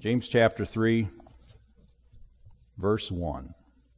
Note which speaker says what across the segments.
Speaker 1: James chapter 3, verse 1.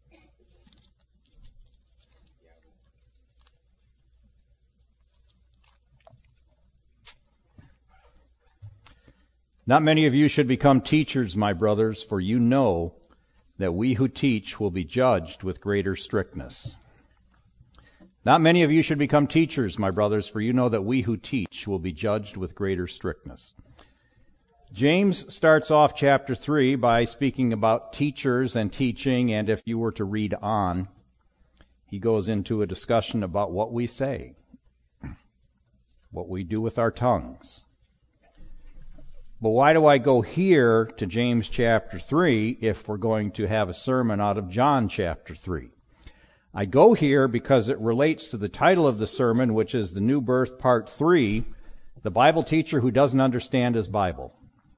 Speaker 1: Not many of you should become teachers, my brothers, for you know that we who teach will be judged with greater strictness. Not many of you should become teachers, my brothers, for you know that we who teach will be judged with greater strictness. James starts off chapter 3 by speaking about teachers and teaching, and if you were to read on, he goes into a discussion about what we say, what we do with our tongues. But why do I go here to James chapter 3 if we're going to have a sermon out of John chapter 3? I go here because it relates to the title of the sermon, which is The New Birth Part 3, The Bible Teacher Who Doesn't Understand His Bible.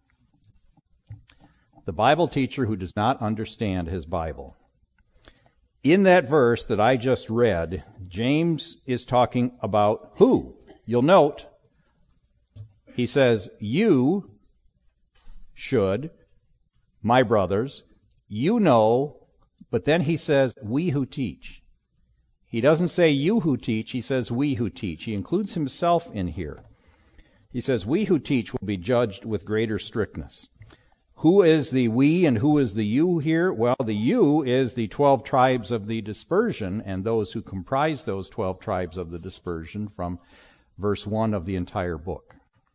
Speaker 1: The Bible teacher who does not understand his Bible. In that verse that I just read, James is talking about who? You'll note, he says, you should, my brothers, you know, but then he says, we who teach. He doesn't say you who teach, he says we who teach. He includes himself in here. He says we who teach will be judged with greater strictness. Who is the we and who is the you here? Well, the you is the 12 tribes of the dispersion and those who comprise those 12 tribes of the dispersion from verse 1 of the entire book.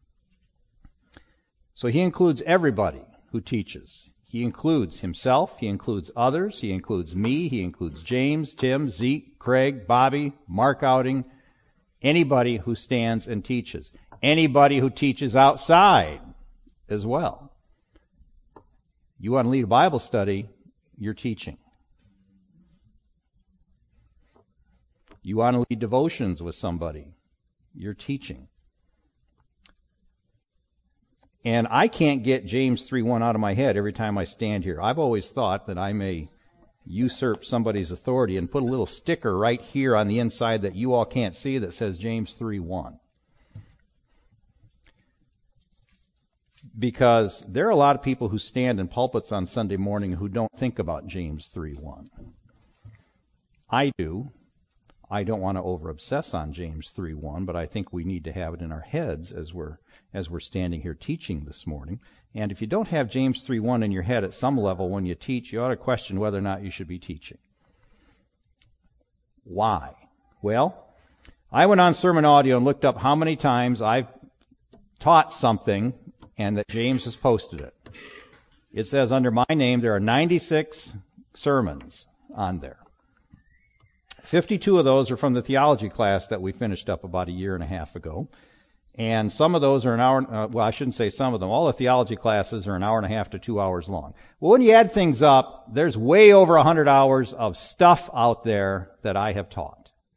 Speaker 1: So he includes everybody who teaches. He includes himself, he includes others, he includes me, he includes James, Tim, Zeke, Craig, Bobby, Mark Outing, anybody who stands and teaches. Anybody who teaches outside as well. You want to lead a Bible study, you're teaching. You want to lead devotions with somebody, you're teaching. And I can't get James 3:1 out of my head every time I stand here. I've always thought that I may usurp somebody's authority and put a little sticker right here on the inside that you all can't see that says James 3:1. Because there are a lot of people who stand in pulpits on Sunday morning who don't think about James 3:1. I do. I don't want to over-obsess on James 3:1, but I think we need to have it in our heads as we're standing here teaching this morning. And if you don't have James 3:1 in your head at some level when you teach, you ought to question whether or not you should be teaching. Why? Well, I went on Sermon Audio and looked up how many times I've taught something and that James has posted it. It says under my name there are 96 sermons on there. 52 of those are from the theology class that we finished up about a year and a half ago. And some of those are an hour, well, I shouldn't say some of them. All the theology classes are an hour and a half to 2 hours long. Well, when you add things up, there's way over 100 hours of stuff out there that I have taught.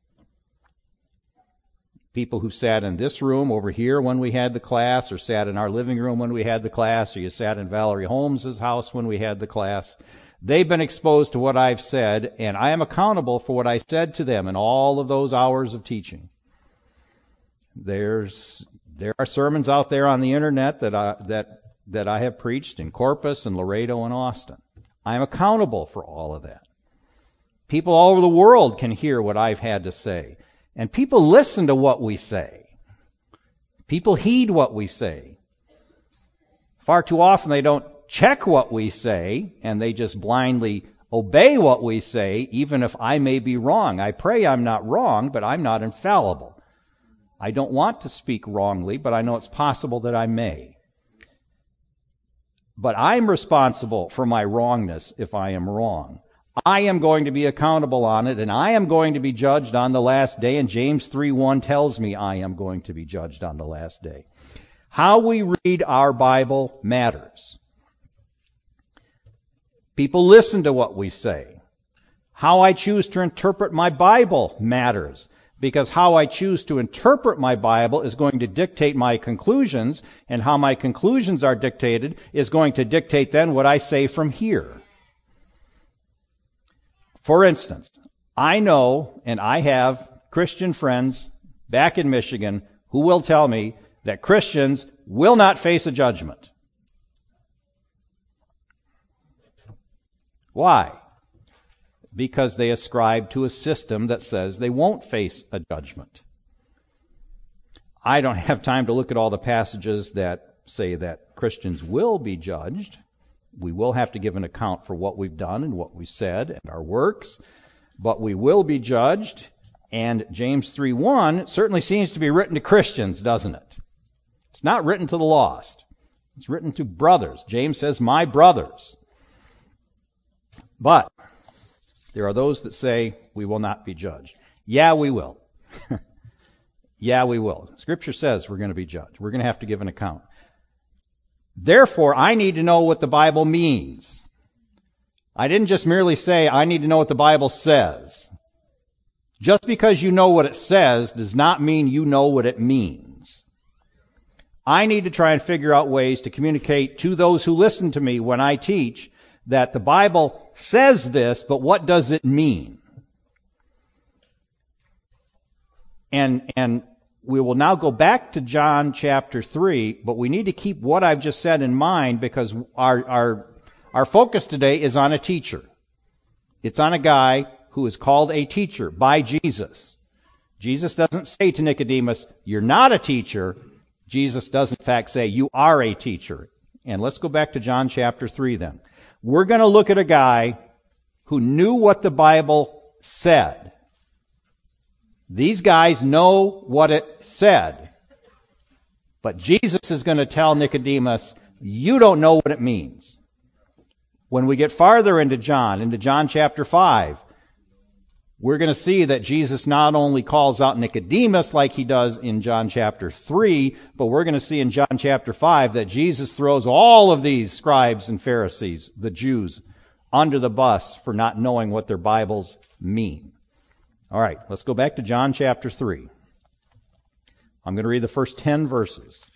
Speaker 1: People who sat in this room over here when we had the class, or sat in our living room when we had the class, or you sat in Valerie Holmes' house when we had the class. They've been exposed to what I've said, and I am accountable for what I said to them in all of those hours of teaching. There are sermons out there on the internet that I have preached in Corpus and Laredo and Austin. I am accountable for all of that. People all over the world can hear what I've had to say. And people listen to what we say. People heed what we say. Far too often they don't check what we say, and they just blindly obey what we say, even if I may be wrong. I pray I'm not wrong, but I'm not infallible. I don't want to speak wrongly, but I know it's possible that I may. But I'm responsible for my wrongness if I am wrong. I am going to be accountable on it, and I am going to be judged on the last day, and James 3:1 tells me I am going to be judged on the last day. How we read our Bible matters. People listen to what we say. How I choose to interpret my Bible matters, because how I choose to interpret my Bible is going to dictate my conclusions, and how my conclusions are dictated is going to dictate then what I say from here. For instance, I know, and I have Christian friends back in Michigan who will tell me that Christians will not face a judgment. Why? Because they ascribe to a system that says they won't face a judgment. I don't have time to look at all the passages that say that Christians will be judged. We will have to give an account for what we've done and what we said and our works, but we will be judged. And James 3:1 certainly seems to be written to Christians, doesn't it? It's not written to the lost. It's written to brothers. James says, my brothers. But there are those that say we will not be judged. Yeah, we will. Yeah, we will. Scripture says we're going to be judged. We're going to have to give an account. Therefore, I need to know what the Bible means. I didn't just merely say I need to know what the Bible says. Just because you know what it says does not mean you know what it means. I need to try and figure out ways to communicate to those who listen to me when I teach that the Bible says this, but what does it mean? And we will now go back to John chapter 3, but we need to keep what I've just said in mind because our focus today is on a teacher. It's on a guy who is called a teacher by Jesus. Jesus doesn't say to Nicodemus, you're not a teacher. Jesus does in fact say, you are a teacher. And let's go back to John chapter 3 then. We're going to look at a guy who knew what the Bible said. These guys know what it said. But Jesus is going to tell Nicodemus, you don't know what it means. When we get farther into John chapter 5, we're going to see that Jesus not only calls out Nicodemus like he does in John chapter 3, but we're going to see in John chapter 5 that Jesus throws all of these scribes and Pharisees, the Jews, under the bus for not knowing what their Bibles mean. All right, let's go back to John chapter 3. I'm going to read the first 10 verses.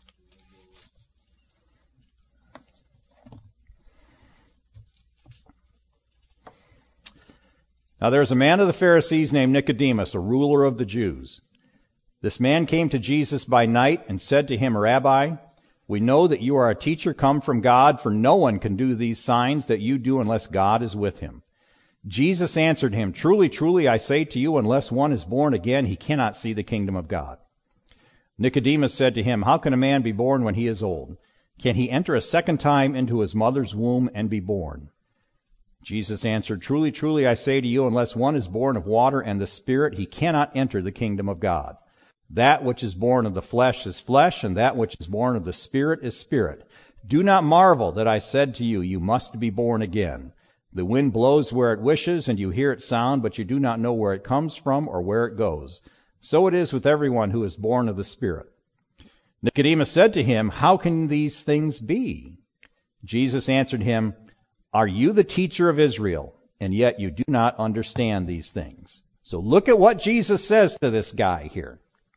Speaker 1: Now there was a man of the Pharisees named Nicodemus, a ruler of the Jews. This man came to Jesus by night and said to him, Rabbi, we know that you are a teacher come from God, for no one can do these signs that you do unless God is with him. Jesus answered him, Truly, truly, I say to you, unless one is born again, he cannot see the kingdom of God. Nicodemus said to him, How can a man be born when he is old? Can he enter a second time into his mother's womb and be born? Jesus answered, Truly, truly, I say to you, unless one is born of water and the Spirit, he cannot enter the kingdom of God. That which is born of the flesh is flesh, and that which is born of the Spirit is spirit. Do not marvel that I said to you, you must be born again. The wind blows where it wishes, and you hear its sound, but you do not know where it comes from or where it goes. So it is with everyone who is born of the Spirit. Nicodemus said to him, How can these things be? Jesus answered him, Are you the teacher of Israel, and yet you do not understand these things? So look at what Jesus says to this guy here.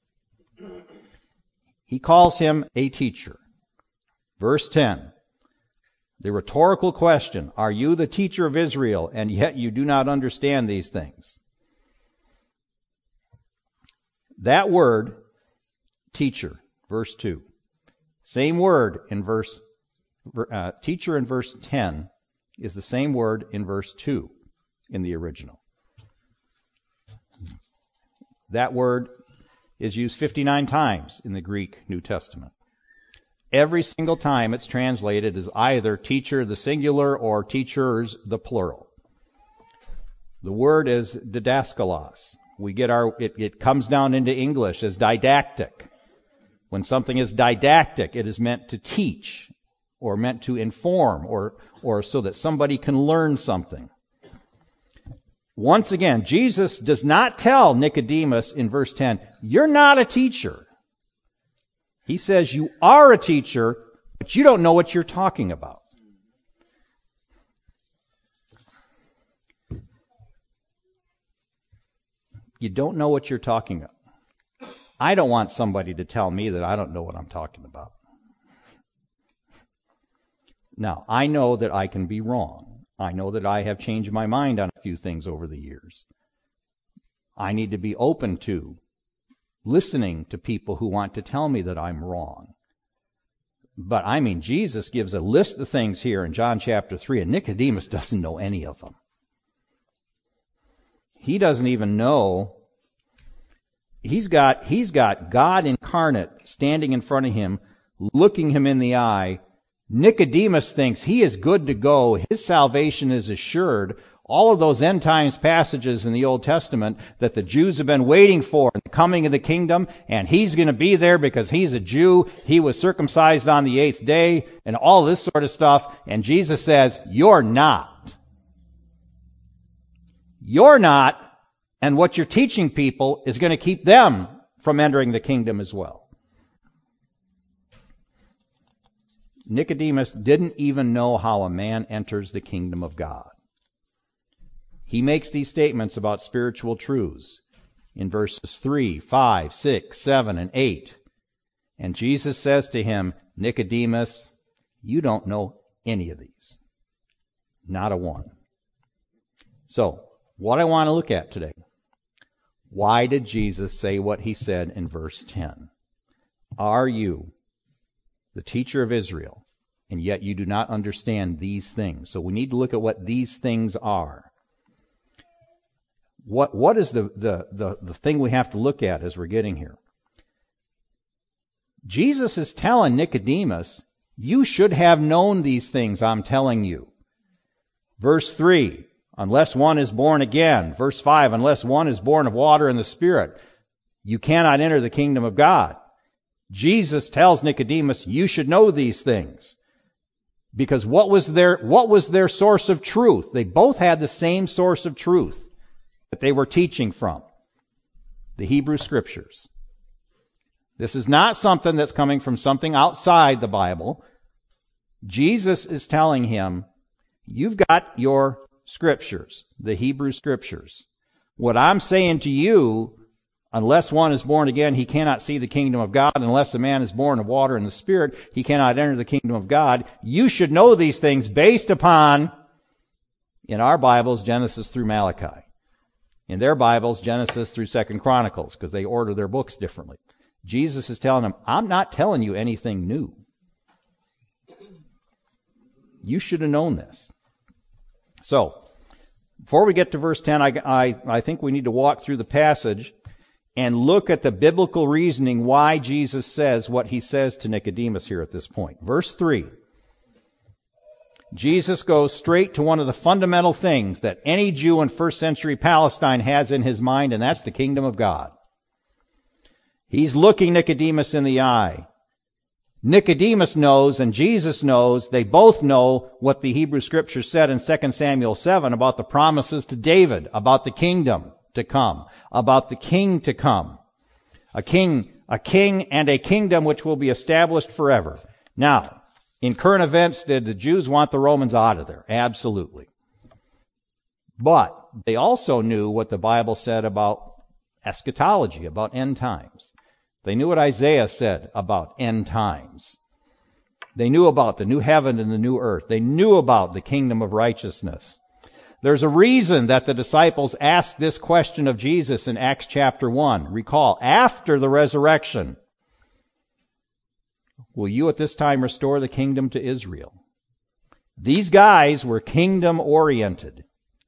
Speaker 1: He calls him a teacher. Verse 10. The rhetorical question, are you the teacher of Israel, and yet you do not understand these things? That word, teacher, verse 2. Same word in teacher in verse 10 is the same word in verse 2 in the original. That word is used 59 times in the Greek New Testament. Every single time it's translated as either teacher, the singular, or teachers, the plural. The word is didaskalos. It comes down into English as didactic. When something is didactic, it is meant to teach, or meant to inform, or so that somebody can learn something. Once again, Jesus does not tell Nicodemus in verse 10, you're not a teacher. He says you are a teacher, but you don't know what you're talking about. You don't know what you're talking about. I don't want somebody to tell me that I don't know what I'm talking about. Now, I know that I can be wrong. I know that I have changed my mind on a few things over the years. I need to be open to listening to people who want to tell me that I'm wrong. But I mean, Jesus gives a list of things here in John chapter 3, and Nicodemus doesn't know any of them. He doesn't even know. He's got God incarnate standing in front of him, looking him in the eye. Nicodemus thinks he is good to go. His salvation is assured. All of those end times passages in the Old Testament that the Jews have been waiting for, the coming of the kingdom, and he's going to be there because he's a Jew. He was circumcised on the 8th day, and all this sort of stuff. And Jesus says, you're not. You're not. And what you're teaching people is going to keep them from entering the kingdom as well. Nicodemus didn't even know how a man enters the kingdom of God. He makes these statements about spiritual truths in verses 3, 5, 6, 7, and 8. And Jesus says to him, Nicodemus, you don't know any of these. Not a one. So, what I want to look at today. Why did Jesus say what he said in verse 10? Are you the teacher of Israel, and yet you do not understand these things? So we need to look at what these things are. What is the thing we have to look at as we're getting here? Jesus is telling Nicodemus, you should have known these things I'm telling you. Verse 3, unless one is born again. Verse 5, unless one is born of water and the Spirit, you cannot enter the kingdom of God. Jesus tells Nicodemus, you should know these things. Because what was their source of truth? They both had the same source of truth that they were teaching from, the Hebrew Scriptures. This is not something that's coming from something outside the Bible. Jesus is telling him, you've got your Scriptures, the Hebrew Scriptures. What I'm saying to you, unless one is born again, he cannot see the kingdom of God. Unless a man is born of water and the Spirit, he cannot enter the kingdom of God. You should know these things based upon, in our Bibles, Genesis through Malachi. In their Bibles, Genesis through 2 Chronicles, because they order their books differently. Jesus is telling them, I'm not telling you anything new. You should have known this. So, before we get to verse 10, I think we need to walk through the passage and look at the biblical reasoning why Jesus says what he says to Nicodemus here at this point. Verse 3. Jesus goes straight to one of the fundamental things that any Jew in first century Palestine has in his mind, and that's the kingdom of God. He's looking Nicodemus in the eye. Nicodemus knows and Jesus knows, they both know what the Hebrew Scriptures said in 2 Samuel 7 about the promises to David, about the kingdom to come, about the king to come. A king and a kingdom which will be established forever. Now, in current events, did the Jews want the Romans out of there? Absolutely. But they also knew what the Bible said about eschatology, about end times. They knew what Isaiah said about end times. They knew about the new heaven and the new earth. They knew about the kingdom of righteousness. There's a reason that the disciples asked this question of Jesus in Acts chapter 1. Recall, after the resurrection, will you at this time restore the kingdom to Israel? These guys were kingdom-oriented.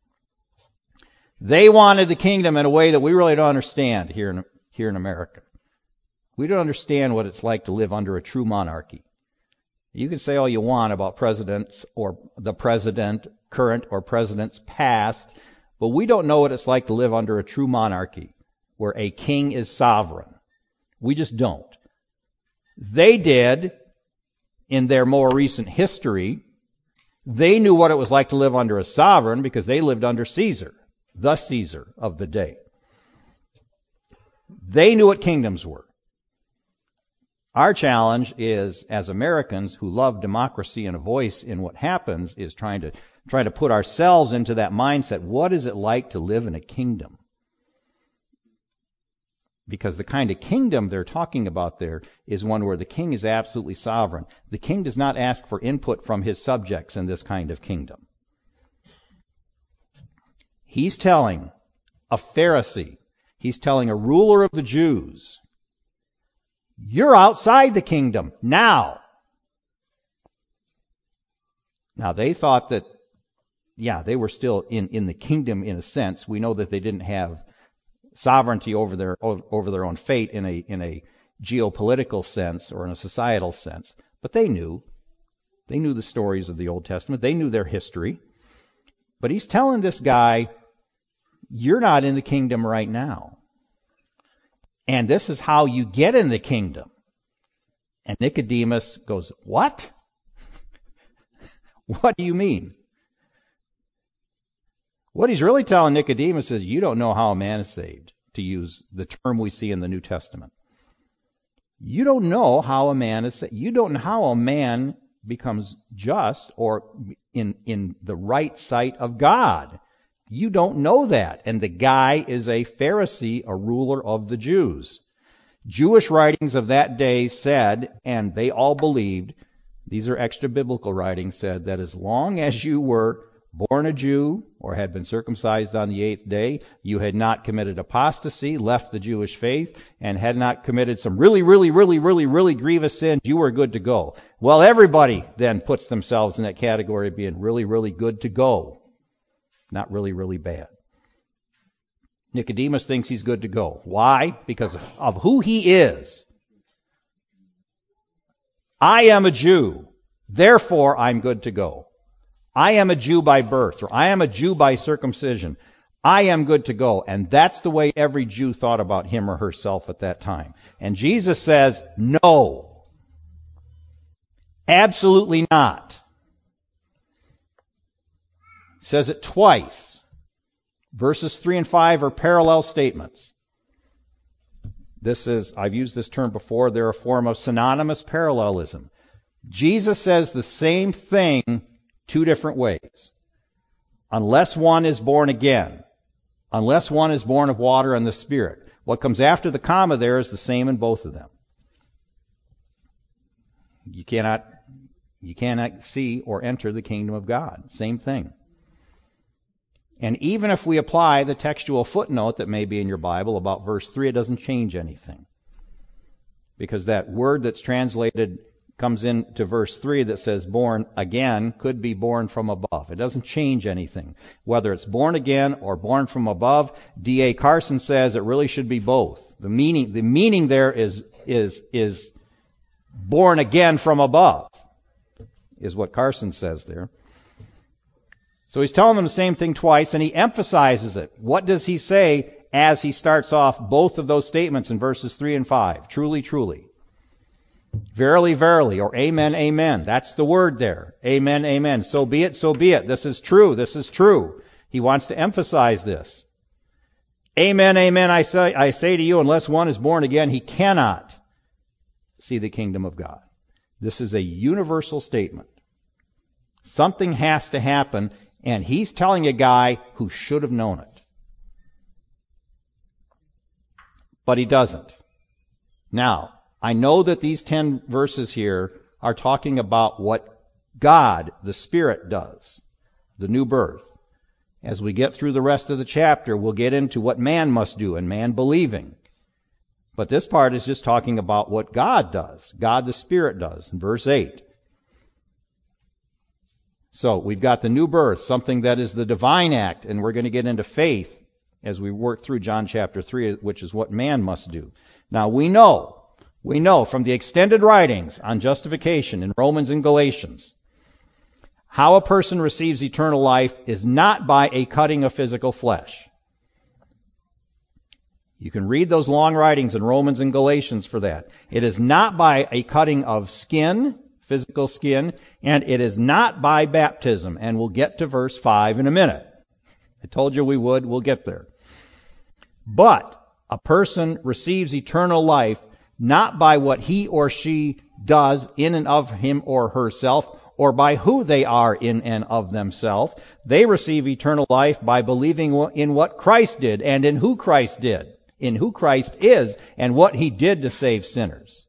Speaker 1: They wanted the kingdom in a way that we really don't understand here in America. We don't understand what it's like to live under a true monarchy. You can say all you want about presidents or the president, current or presidents past, but we don't know what it's like to live under a true monarchy where a king is sovereign. We just don't. They did in their more recent history. They knew what it was like to live under a sovereign because they lived under Caesar, the Caesar of the day. They knew what kingdoms were. Our challenge is, as Americans who love democracy and a voice in what happens, is trying to put ourselves into that mindset. What is it like to live in a kingdom? Because the kind of kingdom they're talking about there is one where the king is absolutely sovereign. The king does not ask for input from his subjects in this kind of kingdom. He's telling a Pharisee, he's telling a ruler of the Jews, you're outside the kingdom now. Now, they thought that, yeah, they were still in the kingdom in a sense. We know that they didn't have sovereignty over their own fate in a geopolitical sense or in a societal sense. But they knew the stories of the Old Testament. They knew their history. But he's telling this guy, you're not in the kingdom right now. And this is how you get in the kingdom. And Nicodemus goes, what? What do you mean? What he's really telling Nicodemus is, you don't know how a man is saved, to use the term we see in the New Testament. You don't know how a man is saved. You don't know how a man becomes just or in the right sight of God. You don't know that. And the guy is a Pharisee, a ruler of the Jews. Jewish writings of that day said, and they all believed, these are extra biblical writings, said that as long as you were born a Jew or had been circumcised on the 8th day, you had not committed apostasy, left the Jewish faith, and had not committed some really grievous sins, you were good to go. Well, everybody then puts themselves in that category of being really good to go. Not really bad. Nicodemus thinks he's good to go. Why? Because of who he is. I am a Jew, therefore I'm good to go. I am a Jew by birth, or I am a Jew by circumcision. I am good to go. And that's the way every Jew thought about him or herself at that time. And Jesus says, no. Absolutely not. Says it twice. Verses 3 and 5 are parallel statements. I've used this term before, they're a form of synonymous parallelism. Jesus says the same thing two different ways. Unless one is born again. Unless one is born of water and the Spirit. What comes after the comma there is the same in both of them. You cannot see or enter the kingdom of God. Same thing. And even if we apply the textual footnote that may be in your Bible about verse 3, it doesn't change anything. Because that word that's translated comes into verse 3 that says born again could be born from above. It doesn't change anything. Whether it's born again or born from above, D.A. Carson says it really should be both. The meaning there is born again from above, is what Carson says there. So he's telling them the same thing twice, and he emphasizes it. What does he say as he starts off both of those statements in verses 3 and 5? Truly, truly. Verily, verily, or amen, amen. That's the word there. Amen, amen. So be it, so be it. This is true, this is true. He wants to emphasize this. Amen, amen, I say to you, unless one is born again, he cannot see the kingdom of God. This is a universal statement. Something has to happen, and he's telling a guy who should have known it. But he doesn't. Now, I know that these 10 verses here are talking about what God, the Spirit, does, the new birth. As we get through the rest of the chapter, we'll get into what man must do and man believing. But this part is just talking about what God does, God the Spirit does, in verse 8. So we've got the new birth, something that is the divine act, and we're going to get into faith as we work through John chapter 3, which is what man must do. Now we know from the extended writings on justification in Romans and Galatians, how a person receives eternal life is not by a cutting of physical flesh. You can read those long writings in Romans and Galatians for that. It is not by a cutting of skin, physical skin, and it is not by baptism. And we'll get to verse 5 in a minute. I told you we would. We'll get there. But a person receives eternal life not by what he or she does in and of him or herself, or by who they are in and of themselves. They receive eternal life by believing in what Christ did and in who Christ did, in who Christ is, and what he did to save sinners.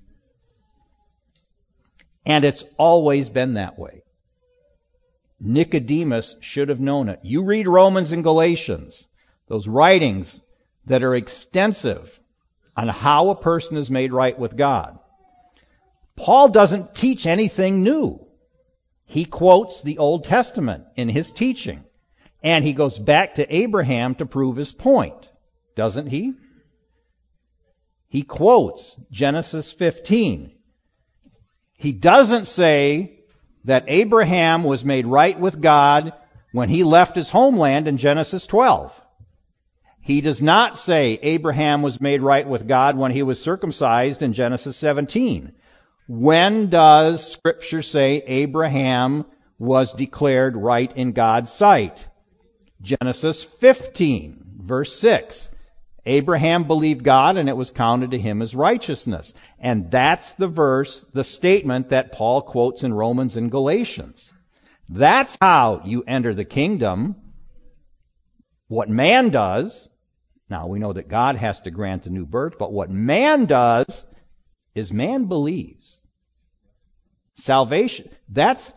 Speaker 1: And it's always been that way. Nicodemus should have known it. You read Romans and Galatians, those writings that are extensive on how a person is made right with God. Paul doesn't teach anything new. he quotes the Old Testament in his teaching. And he goes back to Abraham to prove his point, doesn't he? He quotes Genesis 15. He doesn't say that Abraham was made right with God when he left his homeland in Genesis 12. He does not say Abraham was made right with God when he was circumcised in Genesis 17. When does Scripture say Abraham was declared right in God's sight? Genesis 15, verse 6. Abraham believed God and it was counted to him as righteousness. And that's the verse, the statement that Paul quotes in Romans and Galatians. That's how you enter the kingdom. What man does, now we know that God has to grant a new birth, but what man does is man believes. Salvation, this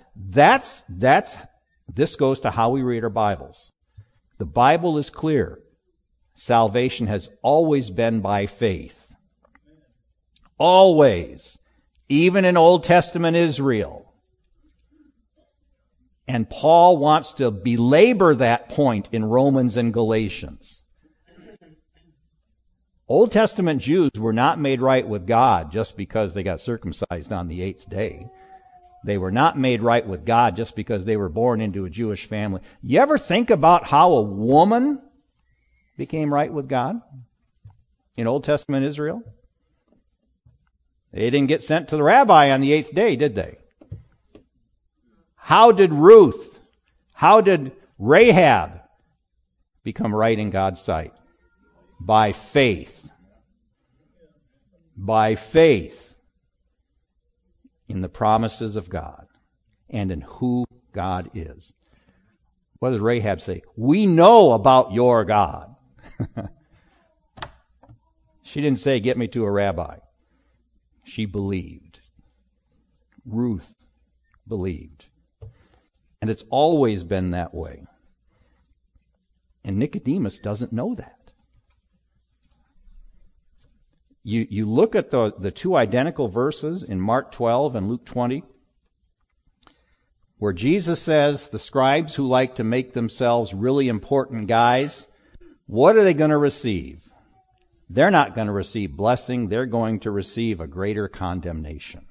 Speaker 1: goes to how we read our Bibles. The Bible is clear. Salvation has always been by faith. Always. Even in Old Testament Israel. And Paul wants to belabor that point in Romans and Galatians. Old Testament Jews were not made right with God just because they got circumcised on the 8th day. They were not made right with God just because they were born into a Jewish family. You ever think about how a woman became right with God in Old Testament Israel? They didn't get sent to the rabbi on the 8th day, did they? How did Rahab become right in God's sight? By faith. By faith in the promises of God and in who God is. What does Rahab say? We know about your God. She didn't say, get me to a rabbi. She believed. Ruth believed. And it's always been that way. And Nicodemus doesn't know that. You look at the two identical verses in Mark 12 and Luke 20, where Jesus says the scribes who like to make themselves really important guys, what are they going to receive? They're not going to receive blessing. They're going to receive a greater condemnation.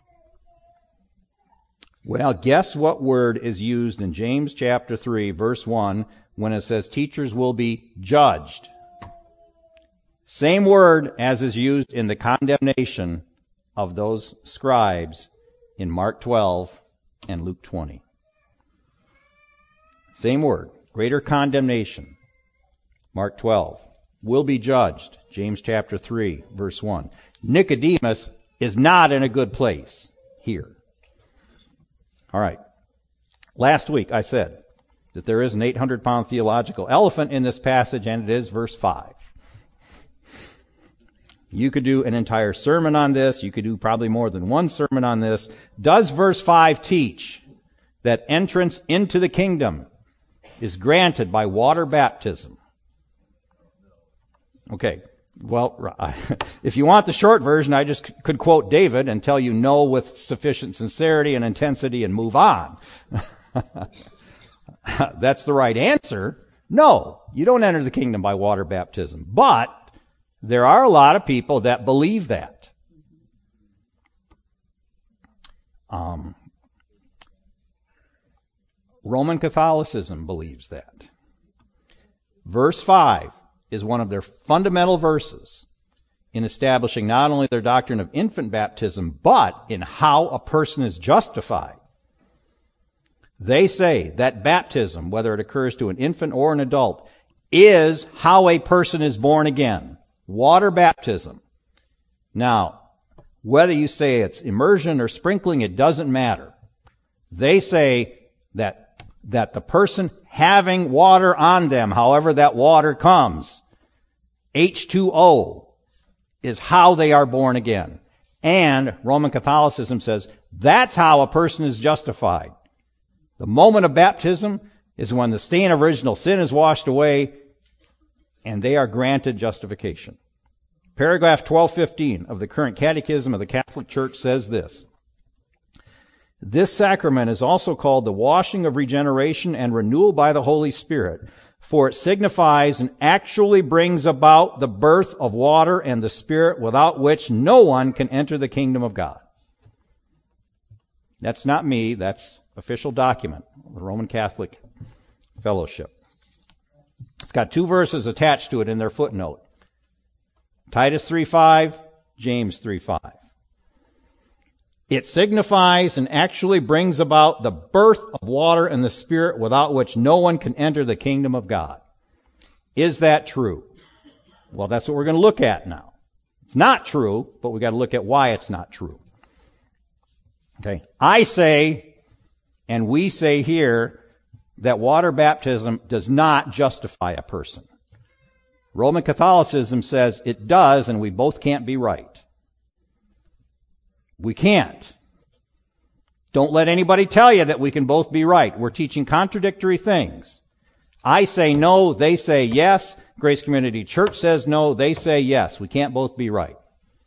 Speaker 1: Well, guess what word is used in James chapter 3, verse 1, when it says teachers will be judged? Same word as is used in the condemnation of those scribes in Mark 12 and Luke 20. Same word, greater condemnation. Mark 12, will be judged. James chapter 3, verse 1. Nicodemus is not in a good place here. All right. Last week I said that there is an 800-pound theological elephant in this passage, and it is verse 5. You could do an entire sermon on this. You could do probably more than one sermon on this. Does verse 5 teach that entrance into the kingdom is granted by water baptism? Okay. Well, if you want the short version, I just could quote David and tell you no with sufficient sincerity and intensity and move on. That's the right answer. No, you don't enter the kingdom by water baptism. But there are a lot of people that believe that. Roman Catholicism believes that. Verse 5 is one of their fundamental verses in establishing not only their doctrine of infant baptism, but in how a person is justified. They say that baptism, whether it occurs to an infant or an adult, is how a person is born again. Water baptism. Now, whether you say it's immersion or sprinkling, it doesn't matter. They say that the person having water on them, however that water comes, H2O, is how they are born again. And Roman Catholicism says that's how a person is justified. The moment of baptism is when the stain of original sin is washed away and they are granted justification. Paragraph 1215 of the current Catechism of the Catholic Church says this: This sacrament is also called the washing of regeneration and renewal by the Holy Spirit, for it signifies and actually brings about the birth of water and the Spirit, without which no one can enter the kingdom of God. That's not me. That's official document of the Roman Catholic Fellowship. It's got 2 verses attached to it in their footnote. Titus 3:5, James 3:5. It signifies and actually brings about the birth of water and the Spirit, without which no one can enter the kingdom of God. Is that true? Well, that's what we're going to look at now. It's not true, but we've got to look at why it's not true. Okay. I say, and we say here, that water baptism does not justify a person. Roman Catholicism says it does, and we both can't be right. We can't. Don't let anybody tell you that we can both be right. We're teaching contradictory things. I say no, they say yes. Grace Community Church says no, they say yes. We can't both be right.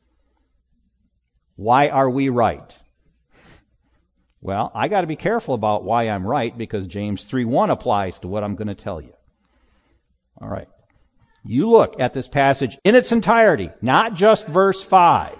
Speaker 1: Why are we right? Well, I got to be careful about why I'm right, because James 3:1 applies to what I'm going to tell you. All right. You look at this passage in its entirety, not just verse 5.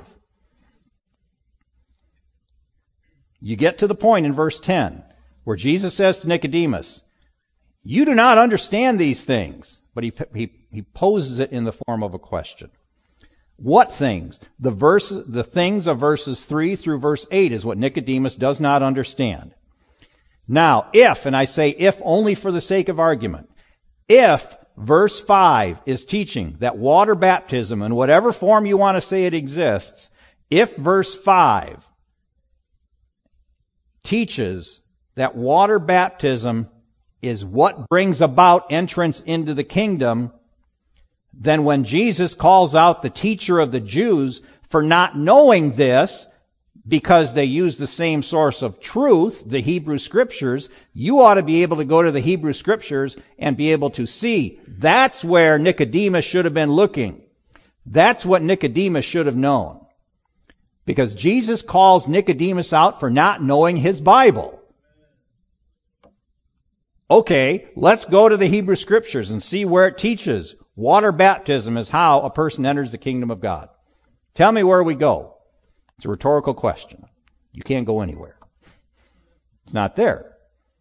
Speaker 1: You get to the point in verse 10 where Jesus says to Nicodemus, you do not understand these things. But he poses it in the form of a question. What things? The things of verses 3 through verse 8 is what Nicodemus does not understand. Now, if, and I say if only for the sake of argument, if verse 5 is teaching that water baptism, in whatever form you want to say it exists, if verse 5 teaches that water baptism is what brings about entrance into the kingdom, then when Jesus calls out the teacher of the Jews for not knowing this, because they use the same source of truth, the Hebrew Scriptures, you ought to be able to go to the Hebrew Scriptures and be able to see. That's where Nicodemus should have been looking. That's what Nicodemus should have known. Because Jesus calls Nicodemus out for not knowing his Bible. Okay, let's go to the Hebrew Scriptures and see where it teaches water baptism is how a person enters the kingdom of God. Tell me where we go. It's a rhetorical question. You can't go anywhere. It's not there.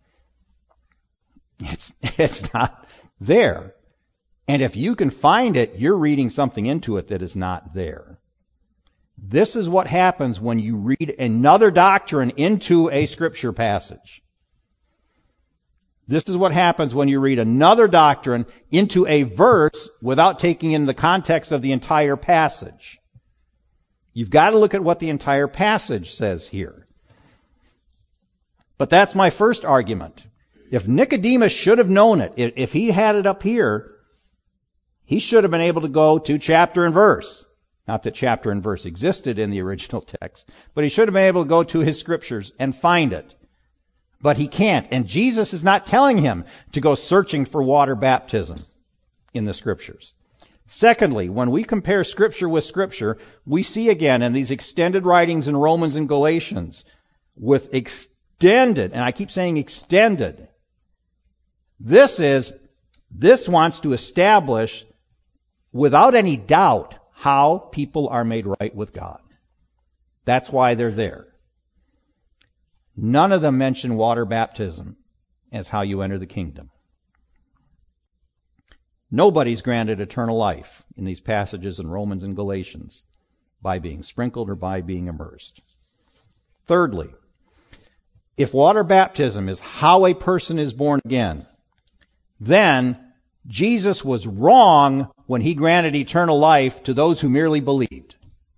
Speaker 1: It's not there. And if you can find it, you're reading something into it that is not there. This is what happens when you read another doctrine into a scripture passage. This is what happens when you read another doctrine into a verse without taking in the context of the entire passage. You've got to look at what the entire passage says here. But that's my first argument. If Nicodemus should have known it, if he had it up here, he should have been able to go to chapter and verse. Not that chapter and verse existed in the original text, but he should have been able to go to his scriptures and find it. But he can't. And Jesus is not telling him to go searching for water baptism in the scriptures. Secondly, when we compare scripture with scripture, we see again in these extended writings in Romans and Galatians with extended, and I keep saying extended, this wants to establish without any doubt how people are made right with God. That's why they're there. None of them mention water baptism as how you enter the kingdom. Nobody's granted eternal life in these passages in Romans and Galatians by being sprinkled or by being immersed. Thirdly, if water baptism is how a person is born again, then Jesus was wrong when he granted eternal life to those who merely believed.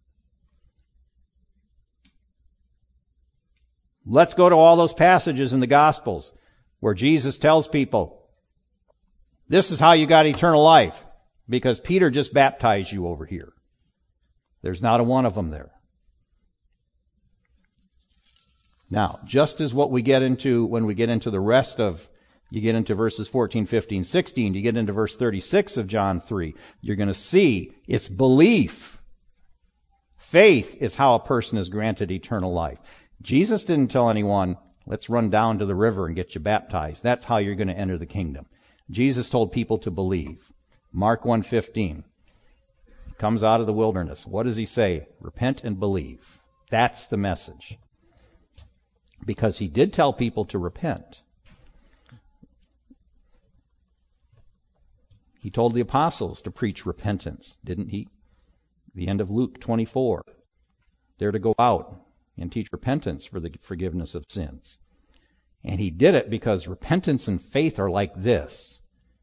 Speaker 1: Let's go to all those passages in the Gospels where Jesus tells people, this is how you got eternal life, because Peter just baptized you over here. There's not a one of them there. Now, just as what we get into when we get into the rest of, you get into verses 14, 15, 16, you get into verse 36 of John 3, you're going to see it's belief. Faith is how a person is granted eternal life. Jesus didn't tell anyone, let's run down to the river and get you baptized. That's how you're going to enter the kingdom. Jesus told people to believe. Mark 1:15. Comes out of the wilderness. What does he say? Repent and believe. That's the message. Because he did tell people to repent. He told the apostles to preach repentance, didn't he? The end of Luke 24. They're to go out and teach repentance for the forgiveness of sins. And he did it because repentance and faith are like this.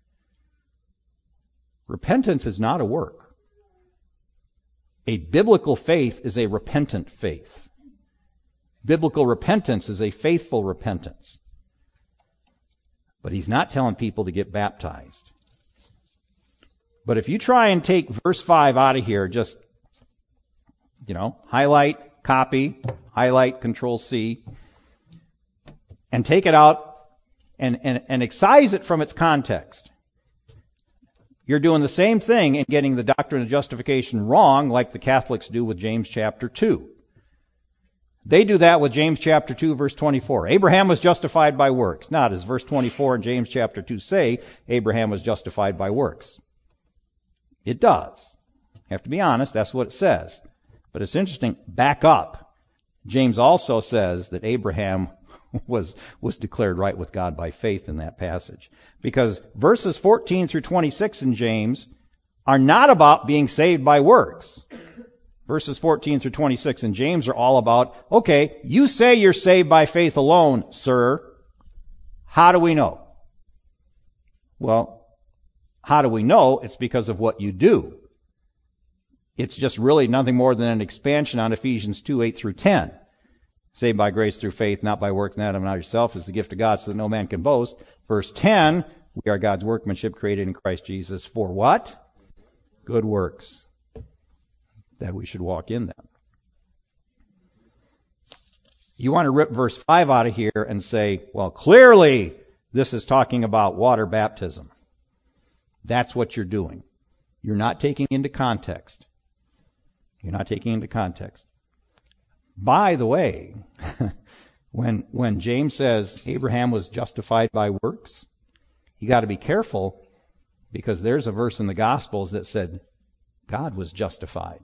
Speaker 1: Repentance is not a work. A biblical faith is a repentant faith. Biblical repentance is a faithful repentance. But he's not telling people to get baptized. But if you try and take verse 5 out of here, just, highlight, copy, highlight, Control-C, and take it out and excise it from its context, you're doing the same thing and getting the doctrine of justification wrong like the Catholics do with James chapter 2. They do that with James chapter 2, verse 24. Abraham was justified by works. Now, does verse 24 in James chapter 2 say Abraham was justified by works? It does. You have to be honest, that's what it says. But it's interesting, back up. James also says that Abraham was declared right with God by faith in that passage. Because verses 14 through 26 in James are not about being saved by works. Verses 14 through 26 in James are all about, okay, you say you're saved by faith alone, sir. How do we know? Well, how do we know? It's because of what you do. It's just really nothing more than an expansion on Ephesians 2, 8 through 10. Saved by grace through faith, not by works, not of yourself, is the gift of God, so that no man can boast. Verse 10, we are God's workmanship created in Christ Jesus for what? Good works, that we should walk in them. You want to rip verse 5 out of here and say, well, clearly this is talking about water baptism. That's what you're doing. You're not taking into context. You're not taking into context. By the way, when James says Abraham was justified by works, you got to be careful because there's a verse in the Gospels that said God was justified.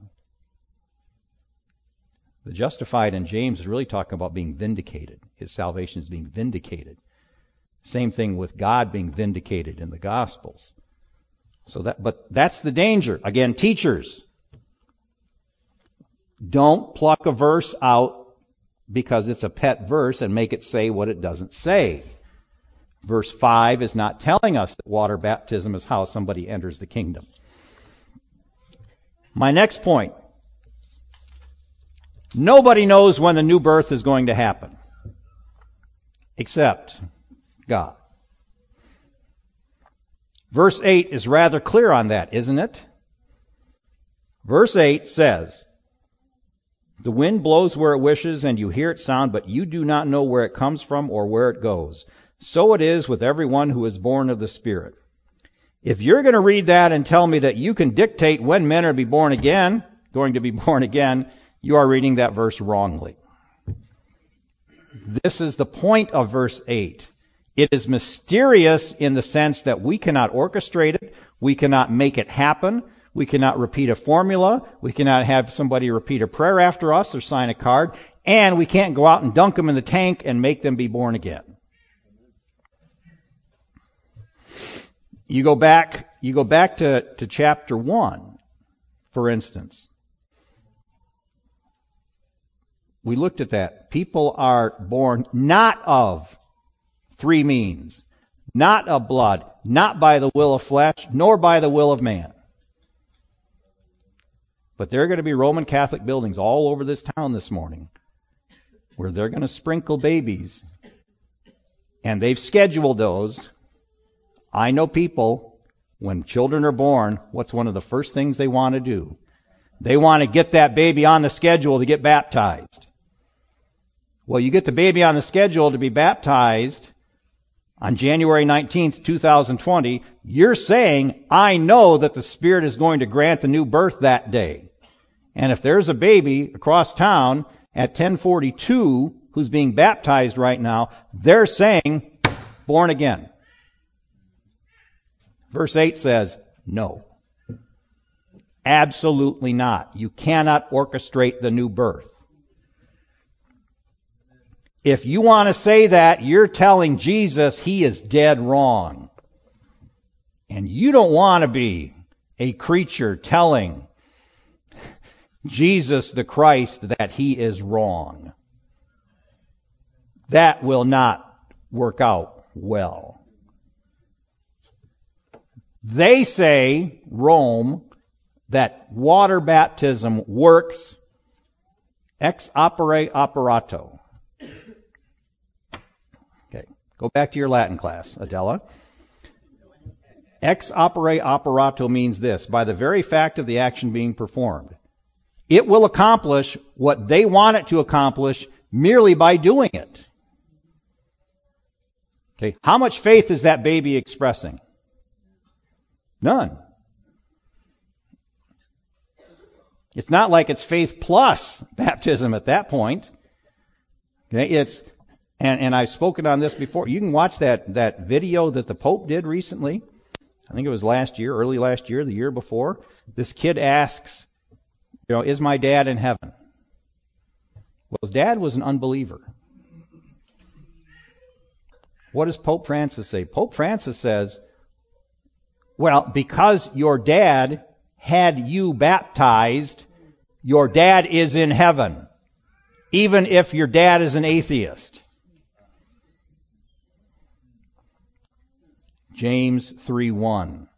Speaker 1: The justified in James is really talking about being vindicated. His salvation is being vindicated. Same thing with God being vindicated in the Gospels. But that's the danger. Again, teachers, don't pluck a verse out because it's a pet verse and make it say what it doesn't say. Verse 5 is not telling us that water baptism is how somebody enters the kingdom. My next point. Nobody knows when the new birth is going to happen, except God. Verse 8 is rather clear on that, isn't it? Verse 8 says, the wind blows where it wishes, and you hear its sound, but you do not know where it comes from or where it goes. So it is with everyone who is born of the Spirit. If you're going to read that and tell me that you can dictate when men are going to be born again, you are reading that verse wrongly. This is the point of verse 8. It is mysterious in the sense that we cannot orchestrate it. We cannot make it happen. We cannot repeat a formula. We cannot have somebody repeat a prayer after us or sign a card. And we can't go out and dunk them in the tank and make them be born again. You go back to chapter 1, for instance. We looked at that. People are born not of three means, not of blood, not by the will of flesh, nor by the will of man. But there are going to be Roman Catholic buildings all over this town this morning where they're going to sprinkle babies. And they've scheduled those. I know people, when children are born, what's one of the first things they want to do? They want to get that baby on the schedule to get baptized. Well, you get the baby on the schedule to be baptized on January 19th, 2020, you're saying, I know that the Spirit is going to grant the new birth that day. And if there's a baby across town at 10:42 who's being baptized right now, they're saying, born again. Verse 8 says, no. Absolutely not. You cannot orchestrate the new birth. If you want to say that, you're telling Jesus he is dead wrong. And you don't want to be a creature telling Jesus the Christ that he is wrong. That will not work out well. They say, Rome, that water baptism works ex opere operato. Okay, go back to your Latin class, Adela. Ex opere operato means this: by the very fact of the action being performed. It will accomplish what they want it to accomplish merely by doing it. Okay, how much faith is that baby expressing? None. It's not like it's faith plus baptism at that point. Okay, it's, and I've spoken on this before. You can watch that video that the Pope did recently. I think it was early last year, the year before. This kid asks, is my dad in heaven? Well, his dad was an unbeliever. What does Pope Francis say? Pope Francis says, well, because your dad had you baptized, your dad is in heaven, even if your dad is an atheist. James 3:1.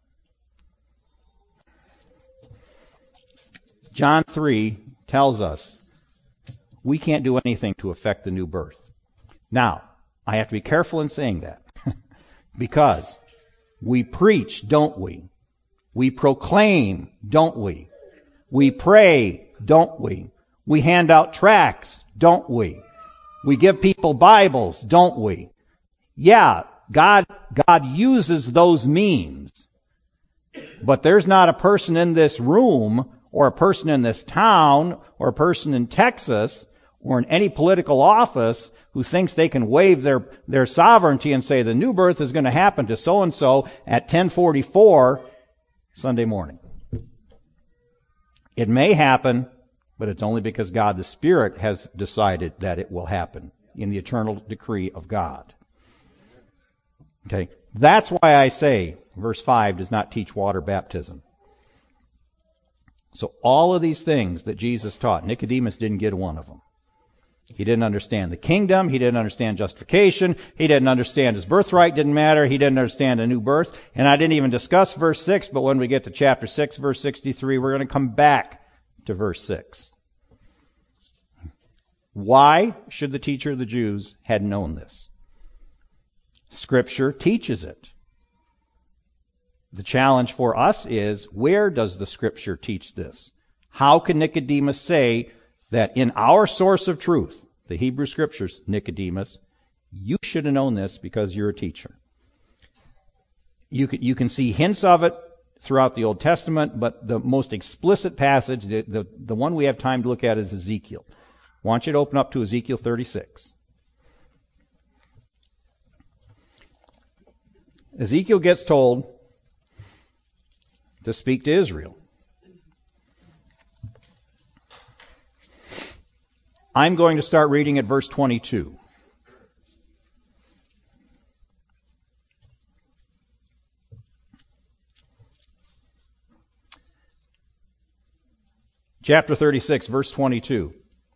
Speaker 1: John 3 tells us we can't do anything to affect the new birth. Now, I have to be careful in saying that because we preach, don't we? We proclaim, don't we? We pray, don't we? We hand out tracts, don't we? We give people Bibles, don't we? Yeah, God uses those means. But there's not a person in this room or a person in this town or a person in Texas or in any political office who thinks they can waive their sovereignty and say the new birth is going to happen to so-and-so at 10:44 Sunday morning. It may happen, but it's only because God the Spirit has decided that it will happen in the eternal decree of God. Okay, that's why I say verse 5 does not teach water baptism. So all of these things that Jesus taught, Nicodemus didn't get one of them. He didn't understand the kingdom. He didn't understand justification. He didn't understand his birthright didn't matter. He didn't understand a new birth. And I didn't even discuss verse 6, but when we get to chapter 6, verse 63, we're going to come back to verse 6. Why should the teacher of the Jews had known this? Scripture teaches it. The challenge for us is, where does the Scripture teach this? How can Nicodemus say that in our source of truth, the Hebrew Scriptures, Nicodemus, you should have known this because you're a teacher? You can see hints of it throughout the Old Testament, but the most explicit passage, the one we have time to look at, is Ezekiel. I want you to open up to Ezekiel 36. Ezekiel gets told to speak to Israel. I'm going to start reading at verse 22. Chapter 36, verse 22.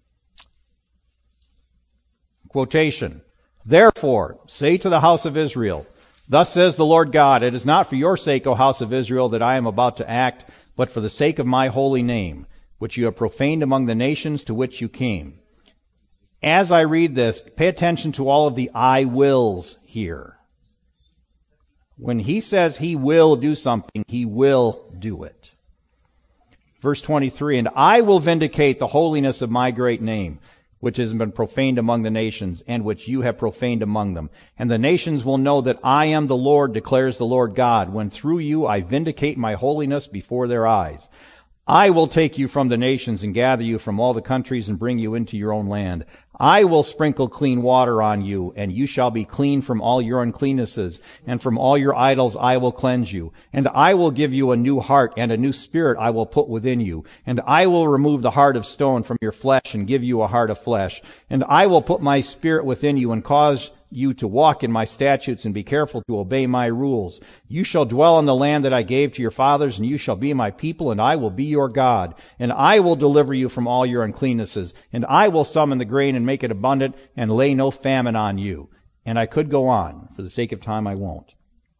Speaker 1: Quotation. Therefore, say to the house of Israel, thus says the Lord God, it is not for your sake, O house of Israel, that I am about to act, but for the sake of my holy name, which you have profaned among the nations to which you came. As I read this, pay attention to all of the I wills here. When he says he will do something, he will do it. Verse 23, and I will vindicate the holiness of my great name, which has been profaned among the nations, and which you have profaned among them. And the nations will know that I am the Lord, declares the Lord God, when through you I vindicate my holiness before their eyes. I will take you from the nations and gather you from all the countries and bring you into your own land. I will sprinkle clean water on you, and you shall be clean from all your uncleannesses, and from all your idols I will cleanse you. And I will give you a new heart, and a new spirit I will put within you. And I will remove the heart of stone from your flesh, and give you a heart of flesh. And I will put my spirit within you, and cause you to walk in my statutes and be careful to obey my rules. You shall dwell in the land that I gave to your fathers, and you shall be my people, and I will be your God. And I will deliver you from all your uncleannesses, and I will summon the grain and make it abundant, and lay no famine on you. And I could go on. For the sake of time, I won't.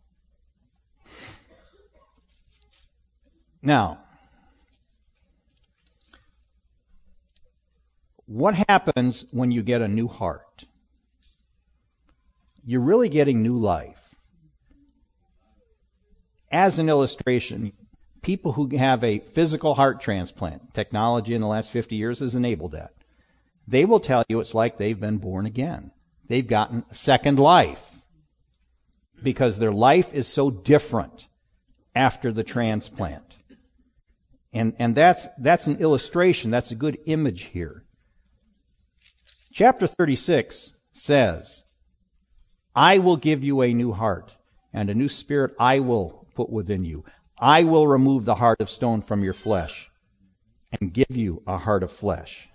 Speaker 1: Now, what happens when you get a new heart? You're really getting new life. As an illustration, people who have a physical heart transplant, technology in the last 50 years has enabled that. They will tell you it's like they've been born again. They've gotten a second life because their life is so different after the transplant. And that's an illustration. That's a good image here. Chapter 36 says, I will give you a new heart, and a new spirit I will put within you. I will remove the heart of stone from your flesh, and give you a heart of flesh.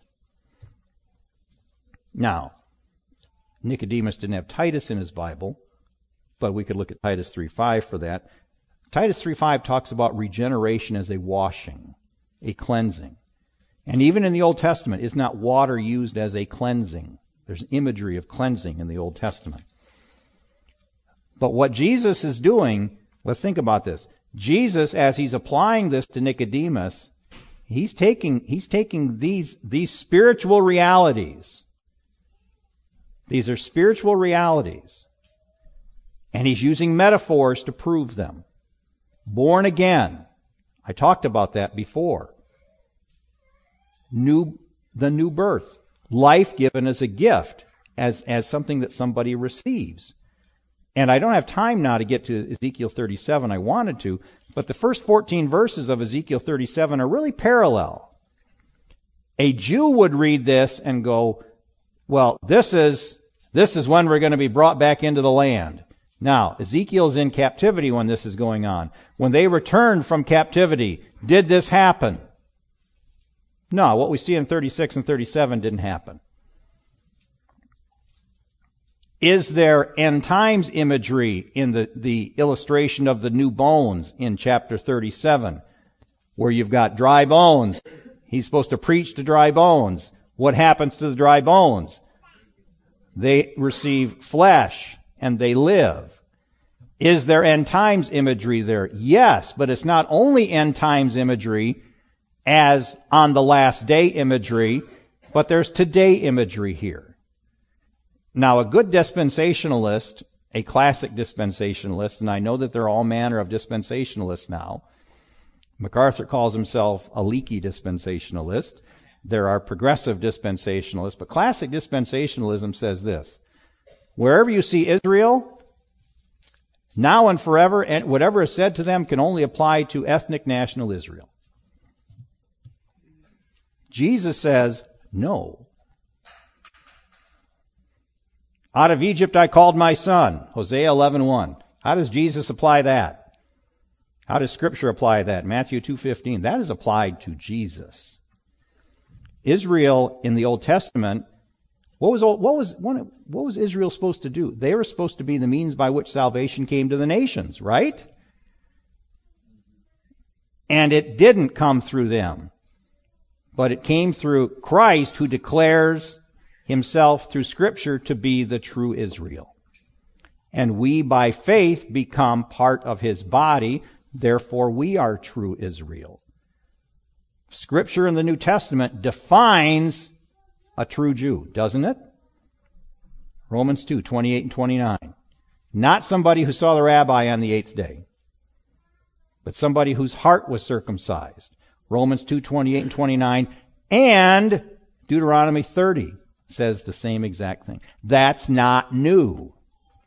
Speaker 1: Now, Nicodemus didn't have Titus in his Bible, but we could look at Titus 3:5 for that. Titus 3:5 talks about regeneration as a washing, a cleansing. And even in the Old Testament, is not water used as a cleansing? There's imagery of cleansing in the Old Testament. But what Jesus is doing, let's think about this. Jesus, as he's applying this to Nicodemus, he's taking these spiritual realities. These are spiritual realities. And he's using metaphors to prove them. Born again. I talked about that before. The new birth. Life given as a gift, as something that somebody receives. And I don't have time now to get to Ezekiel 37. I wanted to, but the first 14 verses of Ezekiel 37 are really parallel. A Jew would read this and go, well, this is when we're going to be brought back into the land. Now, Ezekiel's in captivity when this is going on. When they returned from captivity, did this happen? No, what we see in 36 and 37 didn't happen. Is there end times imagery in the illustration of the new bones in chapter 37, where you've got dry bones? He's supposed to preach to dry bones. What happens to the dry bones? They receive flesh and they live. Is there end times imagery there? Yes, but it's not only end times imagery as on the last day imagery, but there's today imagery here. Now, a good dispensationalist, a classic dispensationalist, and I know that there are all manner of dispensationalists now. MacArthur calls himself a leaky dispensationalist. There are progressive dispensationalists, but classic dispensationalism says this: wherever you see Israel, now and forever, and whatever is said to them can only apply to ethnic national Israel. Jesus says, no. Out of Egypt I called my son, Hosea 11:1. How does Jesus apply that? How does Scripture apply that? Matthew 2:15. That is applied to Jesus. Israel in the Old Testament, what was Israel supposed to do? They were supposed to be the means by which salvation came to the nations, right? And it didn't come through them, but it came through Christ, who declares himself through Scripture to be the true Israel. And we, by faith, become part of his body. Therefore, we are true Israel. Scripture in the New Testament defines a true Jew, doesn't it? Romans 2:28 and 29. Not somebody who saw the rabbi on the 8th day, but somebody whose heart was circumcised. Romans 2:28 and 29. And Deuteronomy 30 says the same exact thing. That's not new.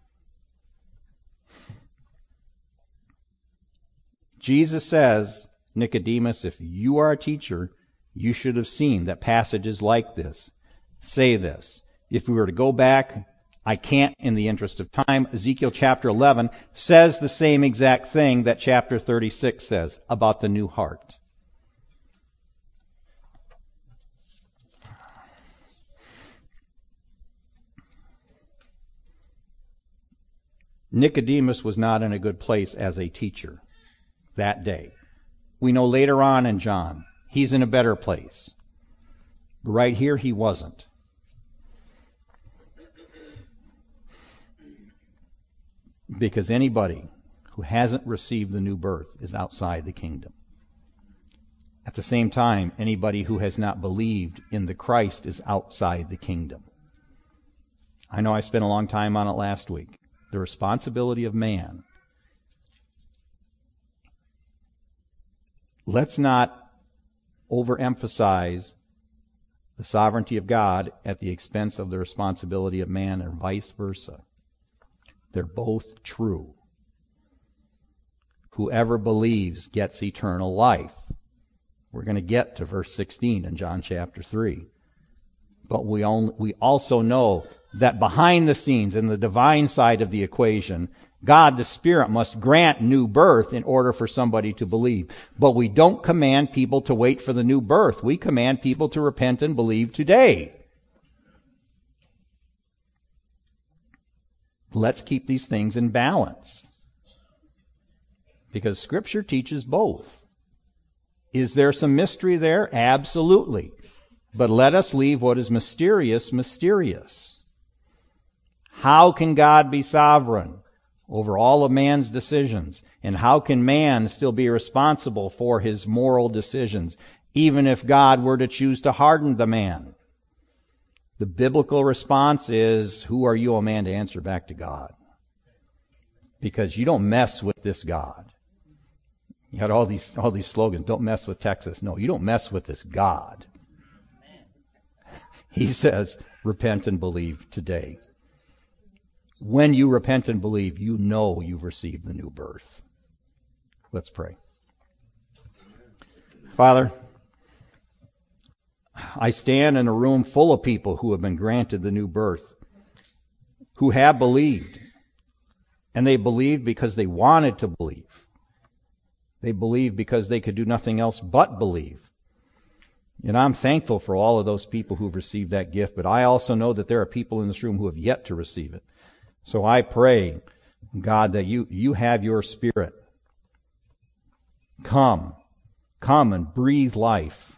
Speaker 1: Jesus says, Nicodemus, if you are a teacher, you should have seen that passages like this say this. If we were to go back, I can't in the interest of time, Ezekiel chapter 11 says the same exact thing that chapter 36 says about the new heart. Nicodemus was not in a good place as a teacher that day. We know later on in John, he's in a better place. But right here, he wasn't. Because anybody who hasn't received the new birth is outside the kingdom. At the same time, anybody who has not believed in the Christ is outside the kingdom. I know I spent a long time on it last week. The responsibility of man. Let's not overemphasize the sovereignty of God at the expense of the responsibility of man, and vice versa. They're both true. Whoever believes gets eternal life. We're going to get to verse 16 in John chapter 3. But we also know that behind the scenes, in the divine side of the equation, God the Spirit must grant new birth in order for somebody to believe. But we don't command people to wait for the new birth. We command people to repent and believe today. Let's keep these things in balance. Because Scripture teaches both. Is there some mystery there? Absolutely. But let us leave what is mysterious, mysterious. How can God be sovereign over all of man's decisions? And how can man still be responsible for his moral decisions, even if God were to choose to harden the man? The biblical response is, who are you, O man, to answer back to God? Because you don't mess with this God. You had all these slogans, don't mess with Texas. No, you don't mess with this God. He says, repent and believe today. When you repent and believe, you know you've received the new birth. Let's pray. Father, I stand in a room full of people who have been granted the new birth, who have believed. And they believed because they wanted to believe. They believed because they could do nothing else but believe. And I'm thankful for all of those people who've received that gift, but I also know that there are people in this room who have yet to receive it. So I pray, God, that you have your Spirit. Come and breathe life.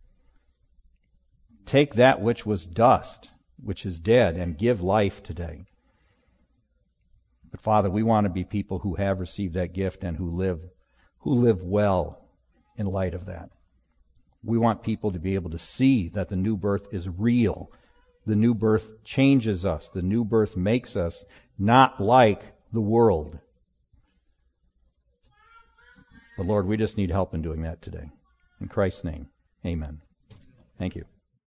Speaker 1: Take that which was dust, which is dead, and give life today. But Father, we want to be people who have received that gift and who live well in light of that. We want people to be able to see that the new birth is real. The new birth changes us. The new birth makes us not like the world. But Lord, we just need help in doing that today. In Christ's name, amen. Thank you.